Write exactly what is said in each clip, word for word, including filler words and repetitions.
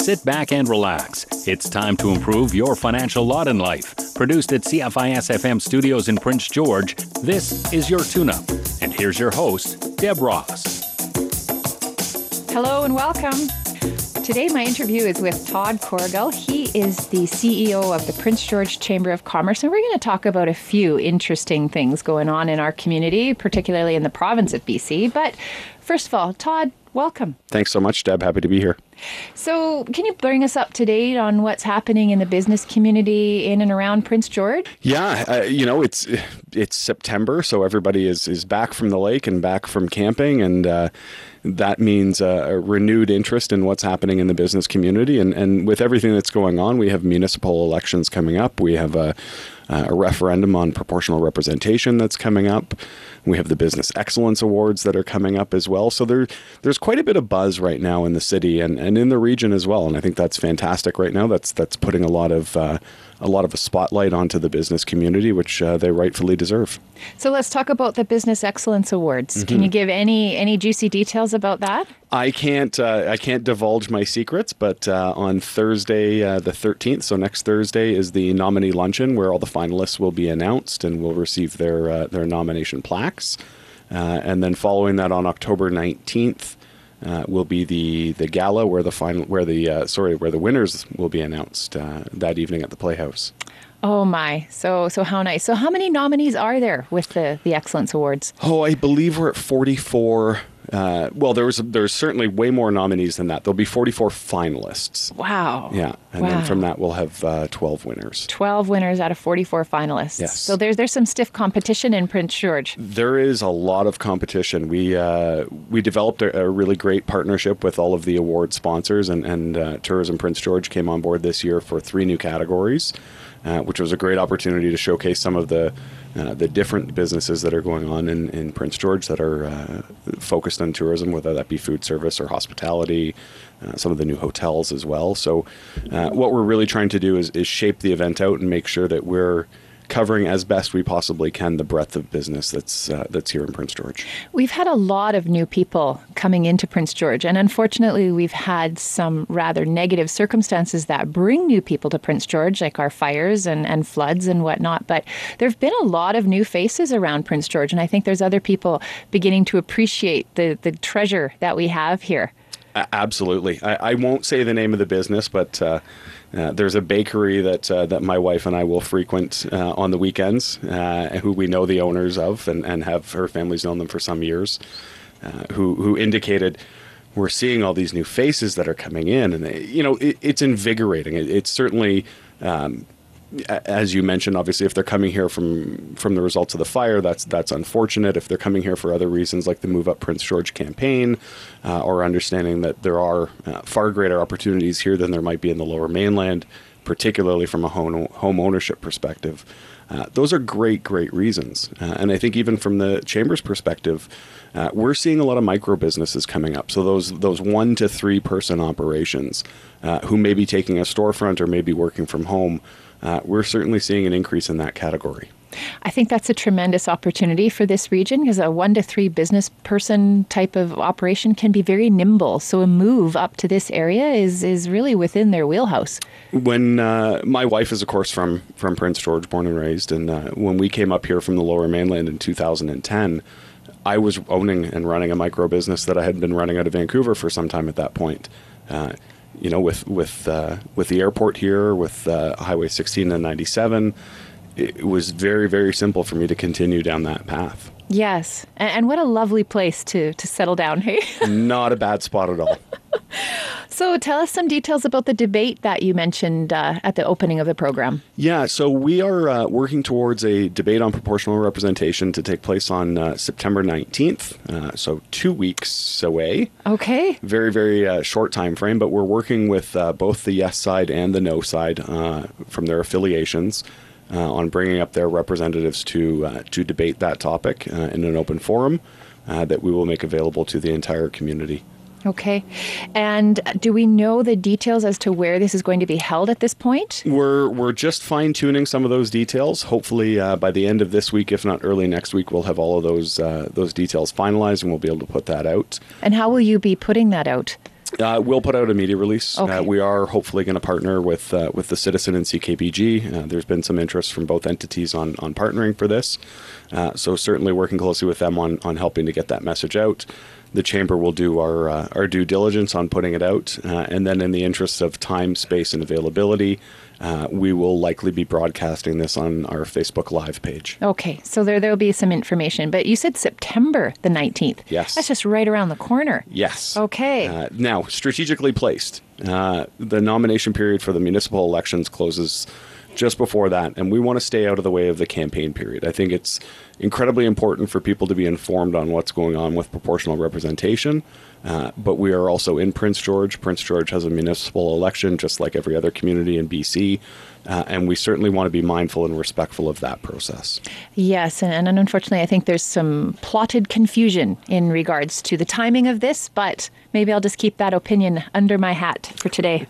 sit back and relax. It's time to improve your financial lot in life. Produced at C F I S F M Studios in Prince George, this is your tune-up. And here's your host, Deb Ross. Hello and welcome. Today my interview is with Todd Corrigal. He is the C E O of the Prince George Chamber of Commerce, and we're going to talk about a few interesting things going on in our community, particularly in the province of B C. But first of all, Todd, welcome. Thanks so much, Deb. Happy to be here. So can you bring us up to date on what's happening in the business community in and around Prince George? Yeah, uh, you know, it's it's September, so everybody is, is back from the lake and back from camping, and uh, that means uh, a renewed interest in what's happening in the business community. And, and with everything that's going on, we have municipal elections coming up. We have a, a referendum on proportional representation that's coming up. We have the Business Excellence Awards that are coming up as well. So there, there's quite a bit of buzz right now in the city and, and in the region as well. And I think that's fantastic right now. That's that's putting a lot of uh, a lot of a spotlight onto the business community, which uh, they rightfully deserve. So let's talk about the Business Excellence Awards. Mm-hmm. Can you give any any juicy details about that? I can't uh, I can't divulge my secrets, but uh, on Thursday uh, the thirteenth, so next Thursday, is the nominee luncheon where all the finalists will be announced and will receive their uh, their nomination plaques. Uh, and then following that, on October nineteenth, uh, will be the, the gala where the final where the uh, sorry where the winners will be announced uh, that evening at the Playhouse. Oh my! So so how nice. So how many nominees are there with the the Excellence Awards? Oh, I believe we're at forty-four. Uh, well, there was there's certainly way more nominees than that. There'll be forty-four finalists. Wow. Yeah, and wow. then from that we'll have uh, twelve winners. twelve winners out of forty-four finalists. Yes. So there's there's some stiff competition in Prince George. There is a lot of competition. We uh, we developed a, a really great partnership with all of the award sponsors, and and uh, Tourism Prince George came on board this year for three new categories, uh, which was a great opportunity to showcase some of the Uh, the different businesses that are going on in, in Prince George that are uh, focused on tourism, whether that be food service or hospitality, uh, some of the new hotels as well. So uh, what we're really trying to do is, is shape the event out and make sure that we're covering as best we possibly can the breadth of business that's uh, that's here in Prince George. We've had a lot of new people coming into Prince George, and unfortunately we've had some rather negative circumstances that bring new people to Prince George, like our fires and, and floods and whatnot. But there have been a lot of new faces around Prince George, and I think there's other people beginning to appreciate the, the treasure that we have here. Uh, absolutely. I, I won't say the name of the business, but uh, uh, there's a bakery that uh, that my wife and I will frequent uh, on the weekends, uh, who we know the owners of and, and have her family's known them for some years, uh, who who indicated, we're seeing all these new faces that are coming in, and they, you know, it, it's invigorating. It, it's certainly, um, as you mentioned, obviously, if they're coming here from from the results of the fire, that's that's unfortunate. If they're coming here for other reasons, like the Move Up Prince George campaign, uh, or understanding that there are uh, far greater opportunities here than there might be in the Lower Mainland, particularly from a home, home ownership perspective. Uh, those are great, great reasons. Uh, and I think even from the Chamber's perspective, uh, we're seeing a lot of micro businesses coming up. So those those one to three person operations uh, who may be taking a storefront or maybe working from home, uh, we're certainly seeing an increase in that category. I think that's a tremendous opportunity for this region, because a one to three business person type of operation can be very nimble. So a move up to this area is is really within their wheelhouse. When uh, my wife is, of course, from from Prince George, born and raised, and uh, when we came up here from the Lower Mainland in two thousand ten, I was owning and running a micro business that I had been running out of Vancouver for some time at that point. Uh, you know, with with uh, with the airport here, with uh, Highway sixteen and ninety-seven. It was very, very simple for me to continue down that path. Yes. And what a lovely place to, to settle down, hey? Not a bad spot at all. So tell us some details about the debate that you mentioned uh, at the opening of the program. Yeah, so we are uh, working towards a debate on proportional representation to take place on uh, September nineteenth, uh, so two weeks away. Okay. Very, very uh, short time frame, but we're working with uh, both the yes side and the no side uh, from their affiliations. Uh, on bringing up their representatives to uh, to debate that topic uh, in an open forum uh, that we will make available to the entire community. Okay. And do we know the details as to where this is going to be held at this point? We're we're just fine-tuning some of those details. Hopefully uh, by the end of this week, if not early next week, we'll have all of those uh, those details finalized and we'll be able to put that out. And how will you be putting that out? Uh, we'll put out a media release. Okay. Uh, we are hopefully going to partner with uh, with the Citizen and C K B G. Uh, there's been some interest from both entities on on partnering for this. Uh, so certainly working closely with them on on helping to get that message out. The Chamber will do our uh, our due diligence on putting it out, uh, and then in the interest of time, space, and availability, uh, we will likely be broadcasting this on our Facebook Live page. Okay, so there there will be some information. But you said September the nineteenth. Yes. That's just right around the corner. Yes. Okay. Uh, now, strategically placed, uh, the nomination period for the municipal elections closes just before that, and we want to stay out of the way of the campaign period. I think it's incredibly important for people to be informed on what's going on with proportional representation, uh, but we are also in Prince George. Prince George has a municipal election just like every other community in B C, uh, and we certainly want to be mindful and respectful of that process. Yes, and, and unfortunately, I think there's some plotted confusion in regards to the timing of this, but maybe I'll just keep that opinion under my hat for today.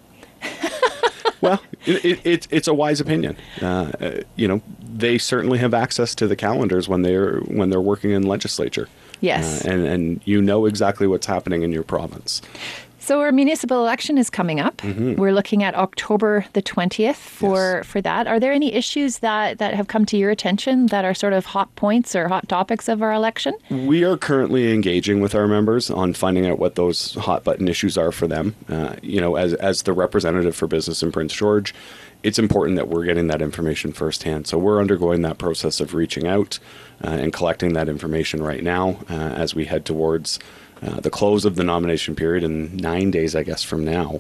Well, it, it, it, it's a wise opinion. Uh, you know, they certainly have access to the calendars when they're when they're working in legislature. Yes, uh, and and you know exactly what's happening in your province. So our municipal election is coming up. Mm-hmm. We're looking at October the twentieth for, yes. for that. Are there any issues that, that have come to your attention that are sort of hot points or hot topics of our election? We are currently engaging with our members on finding out what those hot button issues are for them. Uh, you know, as as the representative for business in Prince George, it's important that we're getting that information firsthand. So we're undergoing that process of reaching out uh, and collecting that information right now uh, as we head towards Uh, the close of the nomination period in nine days, I guess, from now,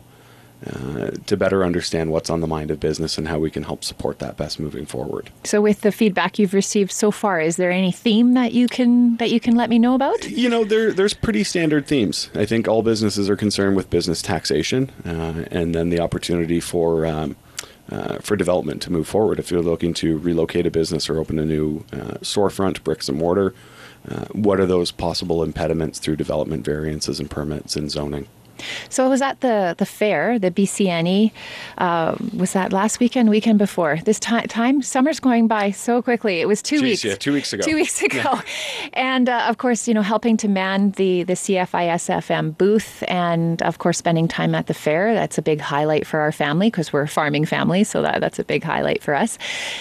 uh, to better understand what's on the mind of business and how we can help support that best moving forward. So with the feedback you've received so far, is there any theme that you can that you can let me know about? You know, there there's pretty standard themes. I think all businesses are concerned with business taxation uh, and then the opportunity for um, uh, for development to move forward. If you're looking to relocate a business or open a new uh, storefront, bricks and mortar, Uh, what are those possible impediments through development variances and permits and zoning? So I was at the, the fair, the B C N E. Uh, was that last weekend, weekend before? This time, time, summer's going by so quickly. It was two Jeez, weeks. Yeah, two weeks ago. Two weeks ago. Yeah. And uh, of course, you know, helping to man the, the C F I S F M booth and of course, spending time at the fair. That's a big highlight for our family because we're a farming family. So that, that's a big highlight for us.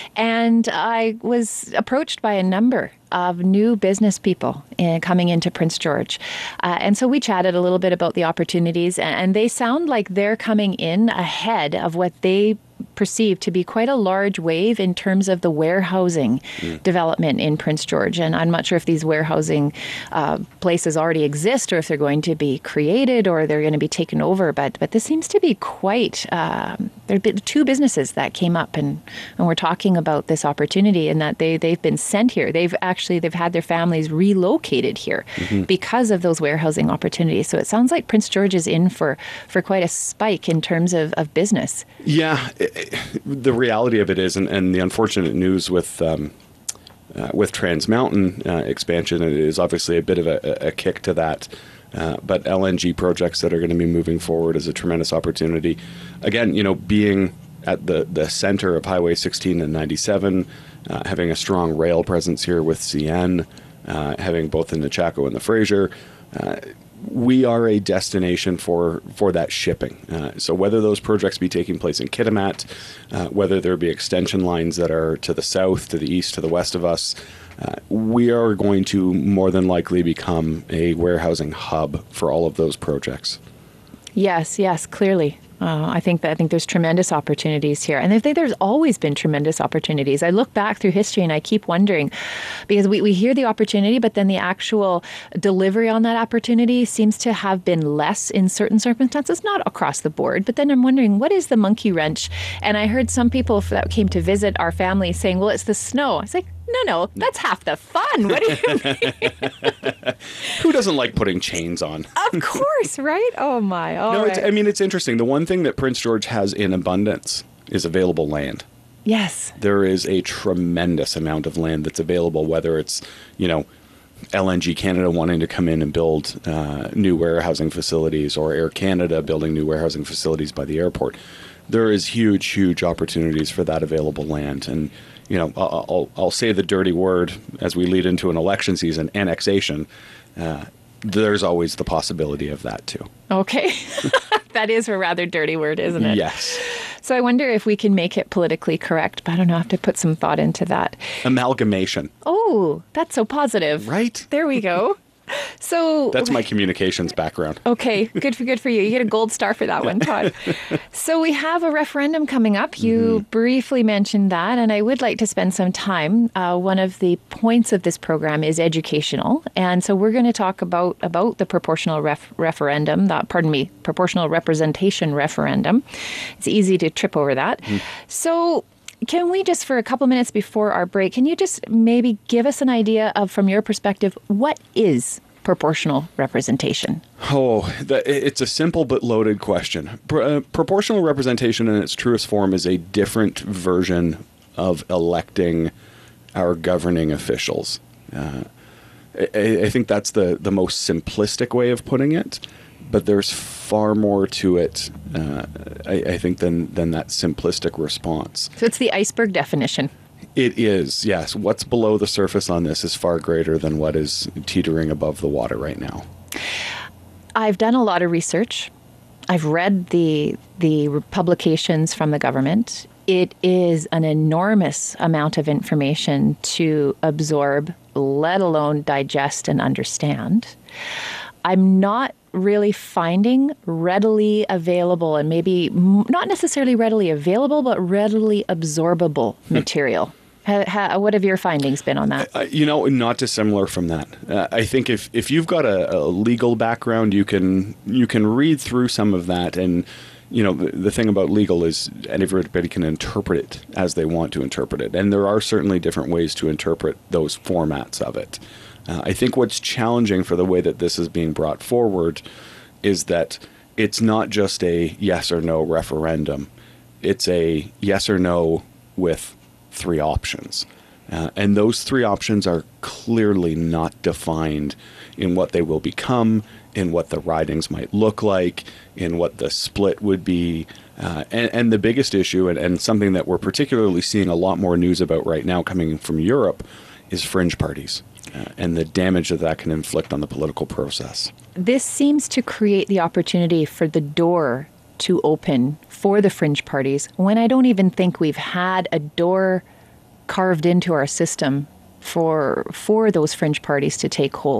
And I was approached by a number of new business people in, coming into Prince George. Uh, and so we chatted a little bit about the opportunities, and, and they sound like they're coming in ahead of what they perceived to be quite a large wave in terms of the warehousing mm. development in Prince George. And I'm not sure if these warehousing uh, places already exist or if they're going to be created or they're going to be taken over. But but this seems to be quite, um, there have been two businesses that came up and, and we're talking about this opportunity and that they, they've been sent here. They've actually, they've had their families relocated here mm-hmm. because of those warehousing opportunities. So it sounds like Prince George is in for, for quite a spike in terms of, of business. Yeah. The reality of it is, and, and the unfortunate news with um, uh, with Trans Mountain uh, expansion is obviously a bit of a, a kick to that. Uh, but L N G projects that are going to be moving forward is a tremendous opportunity. Again, you know, being at the, the center of Highway sixteen and ninety-seven, uh, having a strong rail presence here with C N, uh, having both in the Chaco and the Fraser, uh, we are a destination for, for that shipping. Uh, so whether those projects be taking place in Kitimat, uh, whether there be extension lines that are to the south, to the east, to the west of us, uh, we are going to more than likely become a warehousing hub for all of those projects. Yes, yes, clearly. Uh, I think that I think there's tremendous opportunities here. And I think there's always been tremendous opportunities. I look back through history and I keep wondering, because we, we hear the opportunity, but then the actual delivery on that opportunity seems to have been less in certain circumstances, not across the board. But then I'm wondering, what is the monkey wrench? And I heard some people that came to visit our family saying, well, it's the snow. I was like, no, no, that's half the fun. What do you mean? Who doesn't like putting chains on? Of course, right? Oh, my. All no, right. it's, I mean, it's interesting. The one thing that Prince George has in abundance is available land. Yes. There is a tremendous amount of land that's available, whether it's, you know, L N G Canada wanting to come in and build uh, new warehousing facilities or Air Canada building new warehousing facilities by the airport. There is huge, huge opportunities for that available land. And you know, I'll, I'll say the dirty word as we lead into an election season, annexation. Uh, there's always the possibility of that too. Okay. That is a rather dirty word, isn't it? Yes. So I wonder if we can make it politically correct, but I don't know. I have to put some thought into that. Amalgamation. Oh, that's so positive. Right? There we go. So That's my communications background. Okay, good for good for you. You get a gold star for that one, Todd. So we have a referendum coming up. You mm-hmm. briefly mentioned that, and I would like to spend some time. Uh, one of the points of this program is educational, and so we're going to talk about about the proportional ref- referendum. That, pardon me, proportional representation referendum. It's easy to trip over that. Mm. So. Can we just, for a couple minutes before our break, can you just maybe give us an idea of, from your perspective, what is proportional representation? Oh, the, it's a simple but loaded question. Pro, uh, proportional representation in its truest form is a different version of electing our governing officials. Uh, I, I think that's the, the most simplistic way of putting it. But there's far more to it, uh, I, I think, than than that simplistic response. So it's the iceberg definition. It is, yes. What's below the surface on this is far greater than what is teetering above the water right now. I've done a lot of research. I've read the the publications from the government. It is an enormous amount of information to absorb, let alone digest and understand. I'm not really finding readily available, and maybe not necessarily readily available, but readily absorbable material. Ha, ha, what have your findings been on that? Uh, you know, not dissimilar from that. Uh, I think if, if you've got a, a legal background, you can you can read through some of that, and you know the, the thing about legal is everybody can interpret it as they want to interpret it, and there are certainly different ways to interpret those formats of it. Uh, I think what's challenging for the way that this is being brought forward is that it's not just a yes or no referendum. It's a yes or no with three options. Uh, and those three options are clearly not defined in what they will become, in what the ridings might look like, in what the split would be. Uh, and, and the biggest issue, and, and something that we're particularly seeing a lot more news about right now coming from Europe, is fringe parties. Uh, and the damage that that can inflict on the political process. This seems to create the opportunity for the door to open for the fringe parties when I don't even think we've had a door carved into our system for for those fringe parties to take hold.